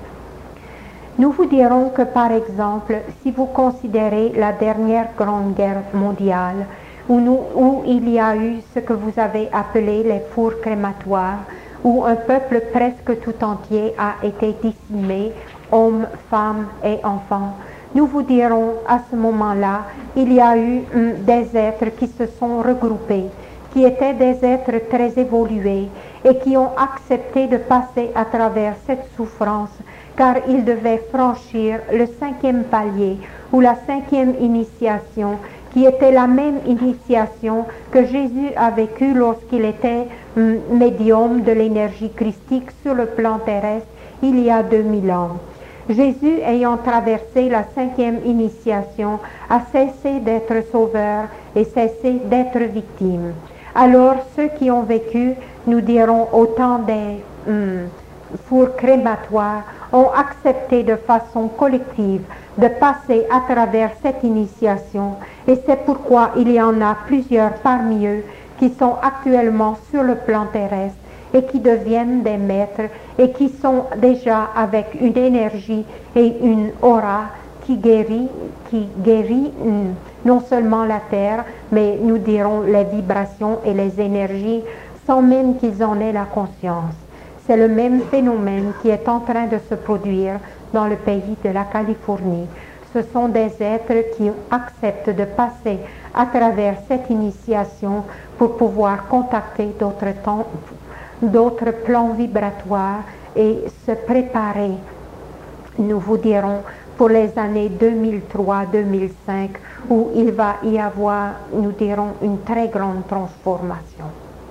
Nous vous dirons que, par exemple, si vous considérez la dernière Grande Guerre mondiale, où il y a eu ce que vous avez appelé les fours crématoires, où un peuple presque tout entier a été décimé, hommes, femmes et enfants, nous vous dirons à ce moment-là, il y a eu des êtres qui se sont regroupés, qui étaient des êtres très évolués et qui ont accepté de passer à travers cette souffrance, car ils devaient franchir le 5e palier ou la 5e initiation, qui était la même initiation que Jésus a vécue lorsqu'il était médium de l'énergie christique sur le plan terrestre il y a 2000 ans. Jésus, ayant traversé la 5e initiation, a cessé d'être sauveur et cessé d'être victime. Alors, ceux qui ont vécu, nous dirons au temps des fours crématoires, ont accepté de façon collective de passer à travers cette initiation, et c'est pourquoi il y en a plusieurs parmi eux qui sont actuellement sur le plan terrestre et qui deviennent des maîtres et qui sont déjà avec une énergie et une aura qui guérit non seulement la terre, mais nous dirons les vibrations et les énergies sans même qu'ils en aient la conscience. C'est le même phénomène qui est en train de se produire dans le pays de la Californie. Ce sont des êtres qui acceptent de passer à travers cette initiation pour pouvoir contacter d'autres plans vibratoires et se préparer, nous vous dirons, pour les années 2003-2005, où il va y avoir, nous dirons, une très grande transformation.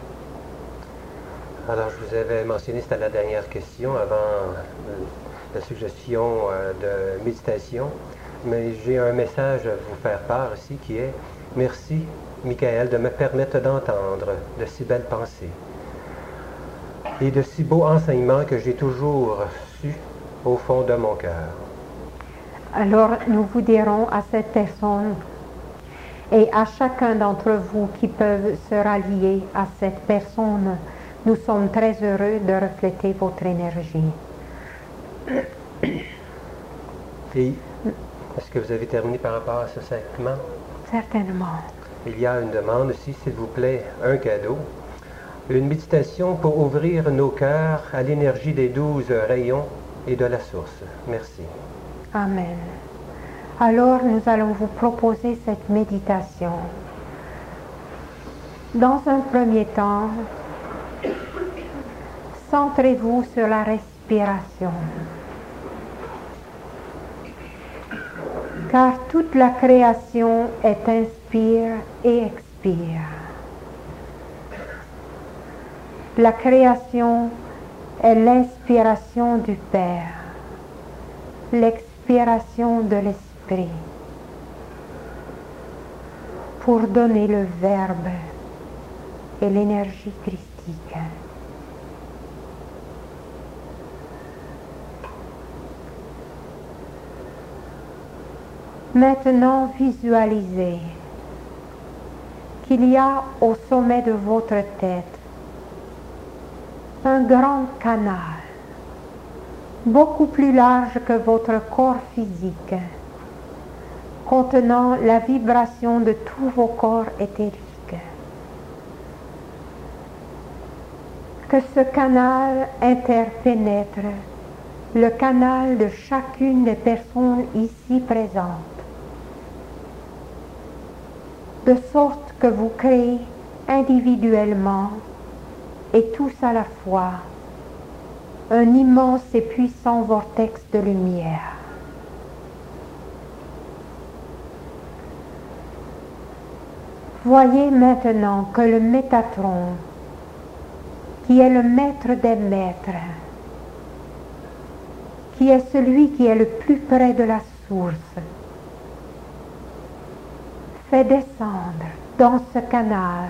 Alors, je vous avais mentionné, c'était la dernière question avant la suggestion de méditation, mais j'ai un message à vous faire part ici qui est « Merci, Michael, de me permettre d'entendre de si belles pensées et de si beaux enseignements que j'ai toujours su au fond de mon cœur. » Alors, nous vous dirons à cette personne et à chacun d'entre vous qui peuvent se rallier à cette personne, nous sommes très heureux de refléter votre énergie. Et est-ce que vous avez terminé par rapport à ce segment? Certainement. Il y a une demande aussi, s'il vous plaît, un cadeau. Une méditation pour ouvrir nos cœurs à l'énergie des 12 rayons et de la source. Merci. Amen. Alors nous allons vous proposer cette méditation. Dans un premier temps, centrez-vous sur la respiration. Car toute la création est inspire et expire. La création est l'inspiration du Père, l'expiration de l'Esprit, pour donner le Verbe et l'énergie christique. Maintenant, visualisez qu'il y a au sommet de votre tête un grand canal, beaucoup plus large que votre corps physique, contenant la vibration de tous vos corps éthériques. Que ce canal interpénètre le canal de chacune des personnes ici présentes, de sorte que vous créez individuellement et tous à la fois un immense et puissant vortex de lumière. Voyez maintenant que le Métatron, qui est le maître des maîtres, qui est celui qui est le plus près de la source, fait descendre dans ce canal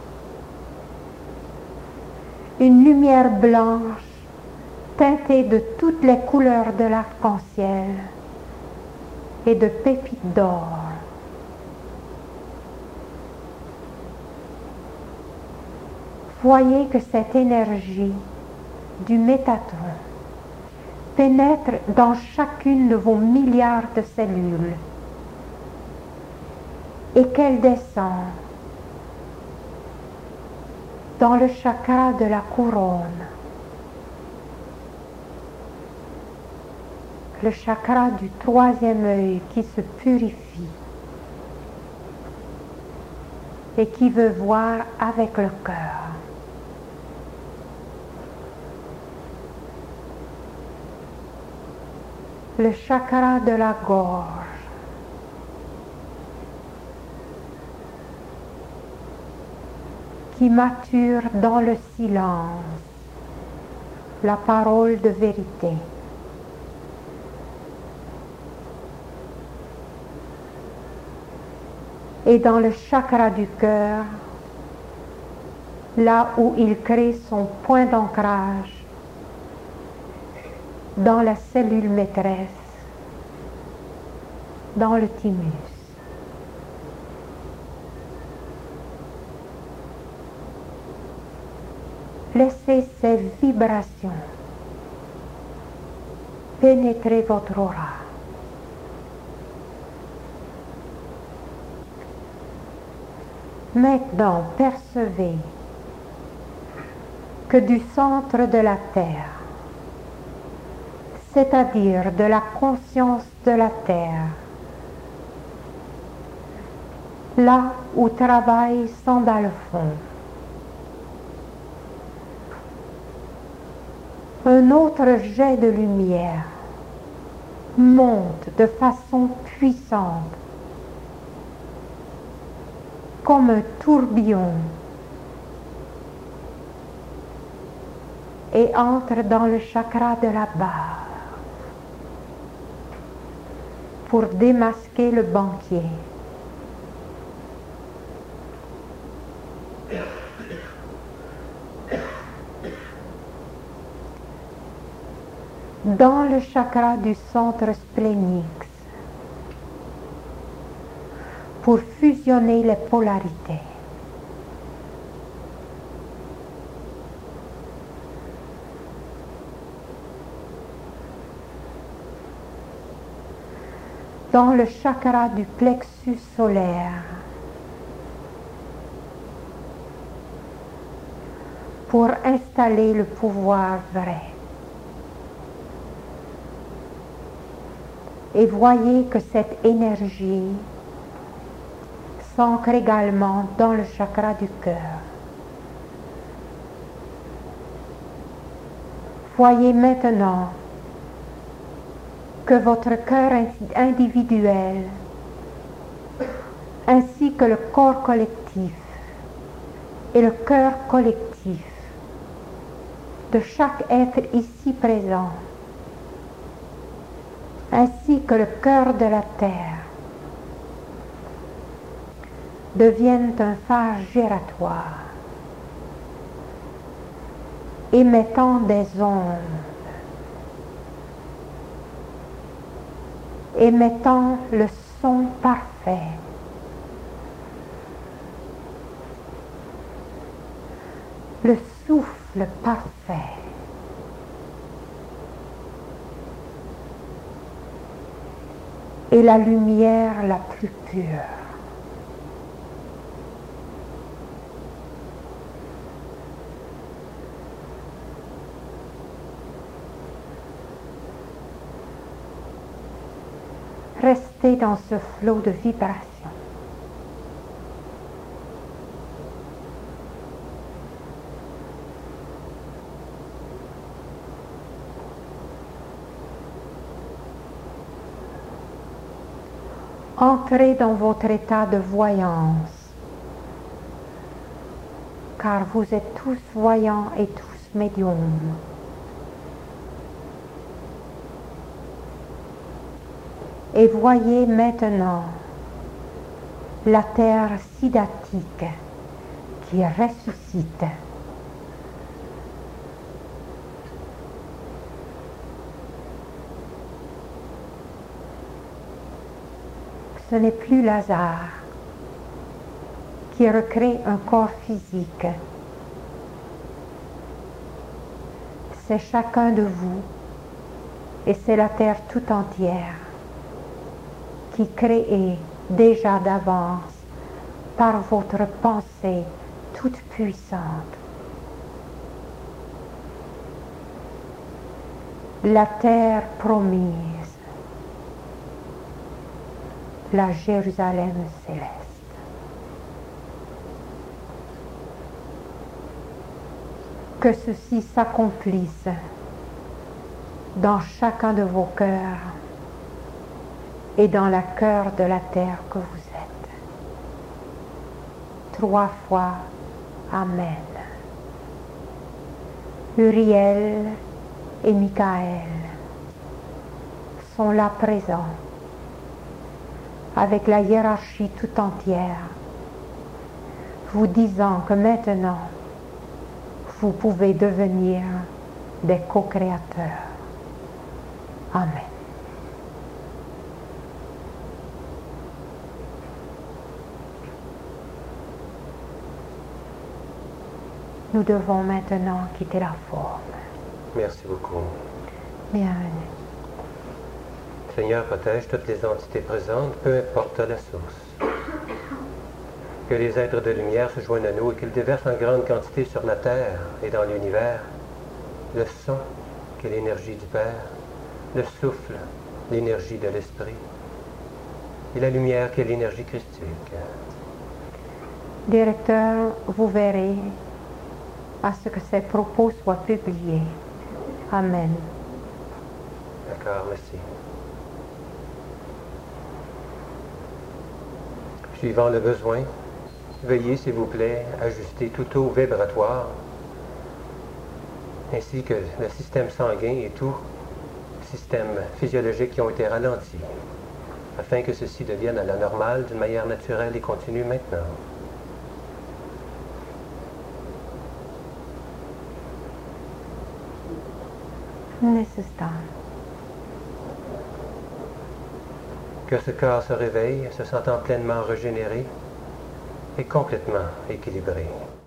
une lumière blanche teintée de toutes les couleurs de l'arc-en-ciel et de pépites d'or. Voyez que cette énergie du Métatron pénètre dans chacune de vos milliards de cellules et qu'elle descend dans le chakra de la couronne, le chakra du troisième œil qui se purifie et qui veut voir avec le cœur. Le chakra de la gorge, qui mature dans le silence la parole de vérité. Et dans le chakra du cœur, là où il crée son point d'ancrage, dans la cellule maîtresse, dans le thymus. Laissez ces vibrations pénétrer votre aura. Maintenant, percevez que du centre de la Terre, c'est-à-dire de la conscience de la Terre, là où travaille Sandalphon, un autre jet de lumière monte de façon puissante, comme un tourbillon, et entre dans le chakra de la barre pour démasquer le banquier. Dans le chakra du centre splénix, pour fusionner les polarités. Dans le chakra du plexus solaire, pour installer le pouvoir vrai. Et voyez que cette énergie s'ancre également dans le chakra du cœur. Voyez maintenant que votre cœur individuel ainsi que le corps collectif et le cœur collectif de chaque être ici présent, ainsi que le cœur de la terre, deviennent un phare giratoire, émettant des ondes, émettant le son parfait, le souffle parfait, et la lumière la plus pure. Restez dans ce flot de vibrations. Entrez dans votre état de voyance, car vous êtes tous voyants et tous médiums. Et voyez maintenant la terre sidatique qui ressuscite. Ce n'est plus Lazare qui recrée un corps physique. C'est chacun de vous et c'est la terre tout entière qui crée déjà d'avance par votre pensée toute puissante. La terre promise, la Jérusalem céleste. Que ceci s'accomplisse dans chacun de vos cœurs et dans le cœur de la terre que vous êtes. 3 fois Amen. Uriel et Michael sont là présents avec la hiérarchie tout entière, vous disant que maintenant vous pouvez devenir des co-créateurs. Amen. Nous devons maintenant quitter la forme. Merci beaucoup. Bienvenue. Seigneur, protège toutes les entités présentes, peu importe la source. Que les êtres de lumière se joignent à nous et qu'ils déversent en grande quantité sur la terre et dans l'univers le son qu'est l'énergie du Père, le souffle, l'énergie de l'Esprit, et la lumière qui est l'énergie christique. Directeur, vous verrez à ce que ces propos soient publiés. Amen. D'accord, merci. Suivant le besoin, veuillez, s'il vous plaît, ajuster tout taux vibratoire, ainsi que le système sanguin et tout système physiologique qui ont été ralentis, afin que ceci devienne à la normale d'une manière naturelle et continue maintenant. Nécessaire. Que ce corps se réveille, se sentant pleinement régénéré et complètement équilibré.